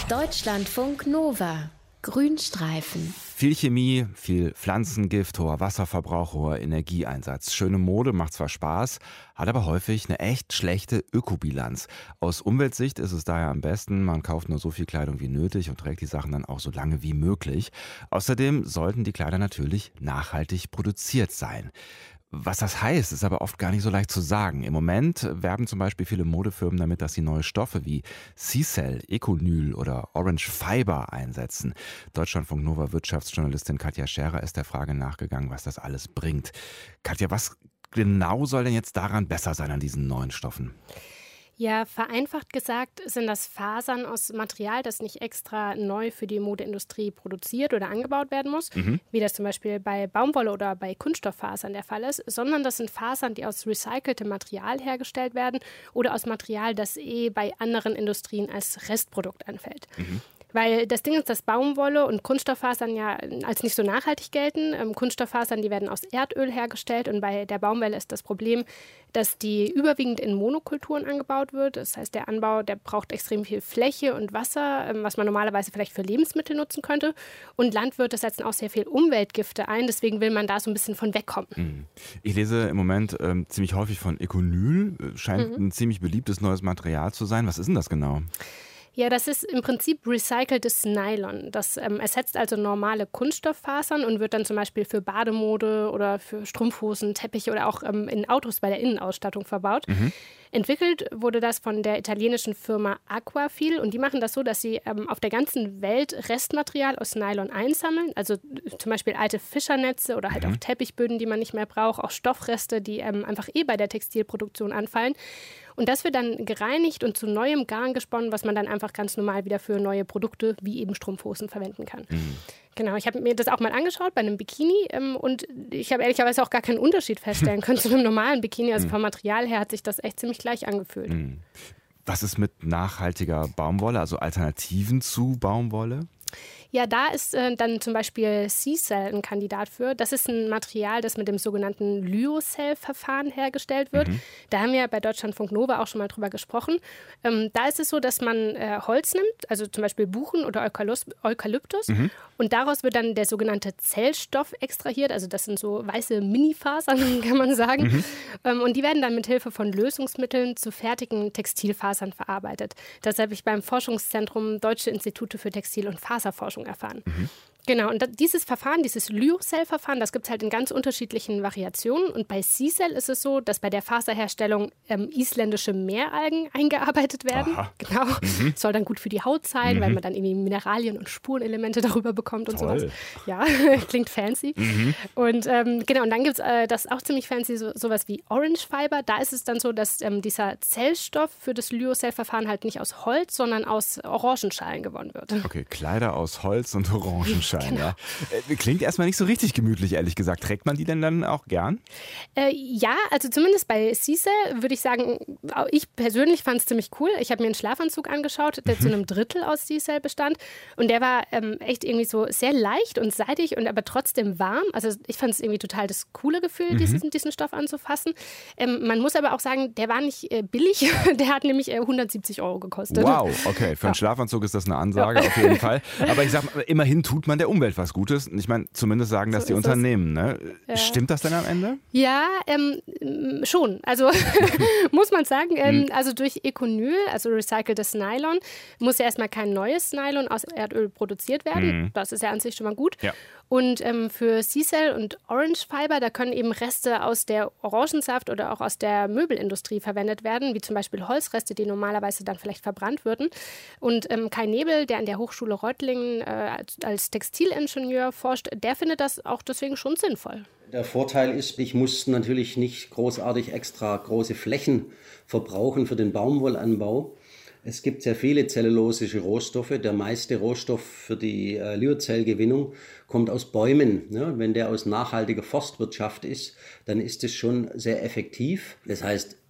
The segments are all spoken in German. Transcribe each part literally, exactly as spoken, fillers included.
Deutschlandfunk Nova. Grünstreifen. Viel Chemie, viel Pflanzengift, hoher Wasserverbrauch, hoher Energieeinsatz. Schöne Mode macht zwar Spaß, hat aber häufig eine echt schlechte Ökobilanz. Aus Umweltsicht ist es daher am besten, man kauft nur so viel Kleidung wie nötig und trägt die Sachen dann auch so lange wie möglich. Außerdem sollten die Kleider natürlich nachhaltig produziert sein. Was das heißt, ist aber oft gar nicht so leicht zu sagen. Im Moment werben zum Beispiel viele Modefirmen damit, dass sie neue Stoffe wie C-Cell, Econyl oder Orange Fiber einsetzen. Deutschlandfunk Nova Wirtschaftsjournalistin Katja Scherer ist der Frage nachgegangen, was das alles bringt. Katja, was genau soll denn jetzt daran besser sein an diesen neuen Stoffen? Ja, vereinfacht gesagt sind das Fasern aus Material, das nicht extra neu für die Modeindustrie produziert oder angebaut werden muss, mhm. wie das zum Beispiel bei Baumwolle oder bei Kunststofffasern der Fall ist, sondern das sind Fasern, die aus recyceltem Material hergestellt werden oder aus Material, das eh bei anderen Industrien als Restprodukt anfällt. Mhm. Weil das Ding ist, dass Baumwolle und Kunststofffasern ja als nicht so nachhaltig gelten. Ähm, Kunststofffasern, die werden aus Erdöl hergestellt und bei der Baumwolle ist das Problem, dass die überwiegend in Monokulturen angebaut wird. Das heißt, der Anbau, der braucht extrem viel Fläche und Wasser, ähm, was man normalerweise vielleicht für Lebensmittel nutzen könnte. Und Landwirte setzen auch sehr viel Umweltgifte ein, deswegen will man da so ein bisschen von wegkommen. Ich lese im Moment ähm, ziemlich häufig von Econyl, scheint mhm. ein ziemlich beliebtes neues Material zu sein. Was ist denn das genau? Ja, das ist im Prinzip recyceltes Nylon. Das ähm, ersetzt also normale Kunststofffasern und wird dann zum Beispiel für Bademode oder für Strumpfhosen, Teppiche oder auch ähm, in Autos bei der Innenausstattung verbaut. Mhm. Entwickelt wurde das von der italienischen Firma Aquafil und die machen das so, dass sie ähm, auf der ganzen Welt Restmaterial aus Nylon einsammeln, also zum Beispiel alte Fischernetze oder halt mhm. auch Teppichböden, die man nicht mehr braucht, auch Stoffreste, die ähm, einfach eh bei der Textilproduktion anfallen. Und das wird dann gereinigt und zu neuem Garn gesponnen, was man dann einfach ganz normal wieder für neue Produkte wie eben Strumpfhosen verwenden kann. Mhm. Genau, ich habe mir das auch mal angeschaut bei einem Bikini ähm, und ich habe ehrlicherweise auch gar keinen Unterschied feststellen können zu einem normalen Bikini. Also vom Material her hat sich das echt ziemlich gleich angefühlt. Mhm. Was ist mit nachhaltiger Baumwolle, also Alternativen zu Baumwolle? Ja, da ist äh, dann zum Beispiel C-Cell ein Kandidat für. Das ist ein Material, das mit dem sogenannten Lyocell-Verfahren hergestellt wird. Mhm. Da haben wir bei Deutschlandfunk Nova auch schon mal drüber gesprochen. Ähm, da ist es so, dass man äh, Holz nimmt, also zum Beispiel Buchen oder Eukalus- Eukalyptus. Mhm. Und daraus wird dann der sogenannte Zellstoff extrahiert. Also das sind so weiße Minifasern, kann man sagen. Mhm. Ähm, und die werden dann mit Hilfe von Lösungsmitteln zu fertigen Textilfasern verarbeitet. Das habe ich beim Forschungszentrum Deutsche Institute für Textil- und Faserforschung erfahren. Mhm. Genau, und dieses Verfahren, dieses Lyocell-Verfahren, das gibt es halt in ganz unterschiedlichen Variationen. Und bei C-Cell ist es so, dass bei der Faserherstellung ähm, isländische Meeralgen eingearbeitet werden. Aha. Genau, mhm. soll dann gut für die Haut sein, mhm. weil man dann irgendwie Mineralien und Spurenelemente darüber bekommt und Toll. sowas. Ja, klingt fancy. Mhm. Und ähm, genau, und dann gibt es äh, das auch ziemlich fancy, so, sowas wie Orange Fiber. Da ist es dann so, dass ähm, dieser Zellstoff für das Lyocell-Verfahren halt nicht aus Holz, sondern aus Orangenschalen gewonnen wird. Okay, Kleider aus Holz und Orangenschalen. Genau. Ja. Klingt erstmal nicht so richtig gemütlich, ehrlich gesagt. Trägt man die denn dann auch gern? Äh, ja, also zumindest bei C-Cell würde ich sagen, ich persönlich fand es ziemlich cool. Ich habe mir einen Schlafanzug angeschaut, der mhm. zu einem Drittel aus C-Cell bestand. Und der war ähm, echt irgendwie so sehr leicht und seidig und aber trotzdem warm. Also ich fand es irgendwie total das coole Gefühl, mhm. diesen, diesen Stoff anzufassen. Ähm, man muss aber auch sagen, der war nicht äh, billig. Der hat nämlich äh, hundertsiebzig Euro gekostet. Wow, okay. Für einen ja. Schlafanzug ist das eine Ansage, ja. auf jeden Fall. Aber ich sag mal, immerhin tut man der Umwelt was Gutes. Ich meine, zumindest sagen das so die Unternehmen. Ne? Ja. Stimmt das denn am Ende? Ja, ähm, schon. Also muss man sagen. Ähm, also durch Econyl, also recyceltes Nylon, muss ja erstmal kein neues Nylon aus Erdöl produziert werden. Mhm. Das ist ja an sich schon mal gut. Ja. Und ähm, für C-Cell und Orange Fiber, da können eben Reste aus der Orangensaft oder auch aus der Möbelindustrie verwendet werden, wie zum Beispiel Holzreste, die normalerweise dann vielleicht verbrannt würden. Und ähm, Kai Nebel, der an der Hochschule Reutlingen äh, als, als Textilingenieur forscht, der findet das auch deswegen schon sinnvoll. Der Vorteil ist, ich muss natürlich nicht großartig extra große Flächen verbrauchen für den Baumwollanbau. Es gibt sehr viele zellulosische Rohstoffe. Der meiste Rohstoff für die äh, Lyocellgewinnung kommt aus Bäumen. Ja, wenn der aus nachhaltiger Forstwirtschaft ist, dann ist es schon sehr effektiv. Das heißt,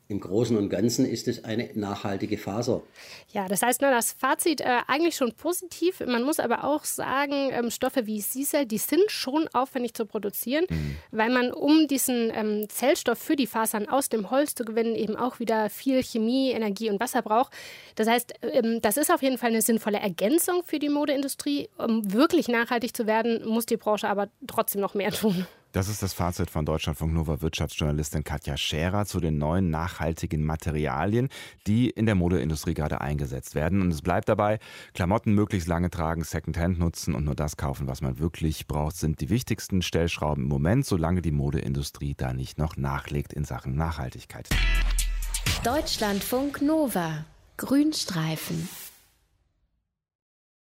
im Großen und Ganzen ist es eine nachhaltige Faser. Ja, das heißt, ne, das Fazit äh, eigentlich schon positiv. Man muss aber auch sagen, ähm, Stoffe wie Sisal, die sind schon aufwendig zu produzieren, mhm. weil man, um diesen ähm, Zellstoff für die Fasern aus dem Holz zu gewinnen, eben auch wieder viel Chemie, Energie und Wasser braucht. Das heißt, ähm, das ist auf jeden Fall eine sinnvolle Ergänzung für die Modeindustrie. Um wirklich nachhaltig zu werden, muss die Branche aber trotzdem noch mehr tun. Das ist das Fazit von Deutschlandfunk Nova Wirtschaftsjournalistin Katja Scherer zu den neuen nachhaltigen Materialien, die in der Modeindustrie gerade eingesetzt werden. Und es bleibt dabei, Klamotten möglichst lange tragen, Secondhand nutzen und nur das kaufen, was man wirklich braucht, sind die wichtigsten Stellschrauben im Moment, solange die Modeindustrie da nicht noch nachlegt in Sachen Nachhaltigkeit. Deutschlandfunk Nova Grünstreifen.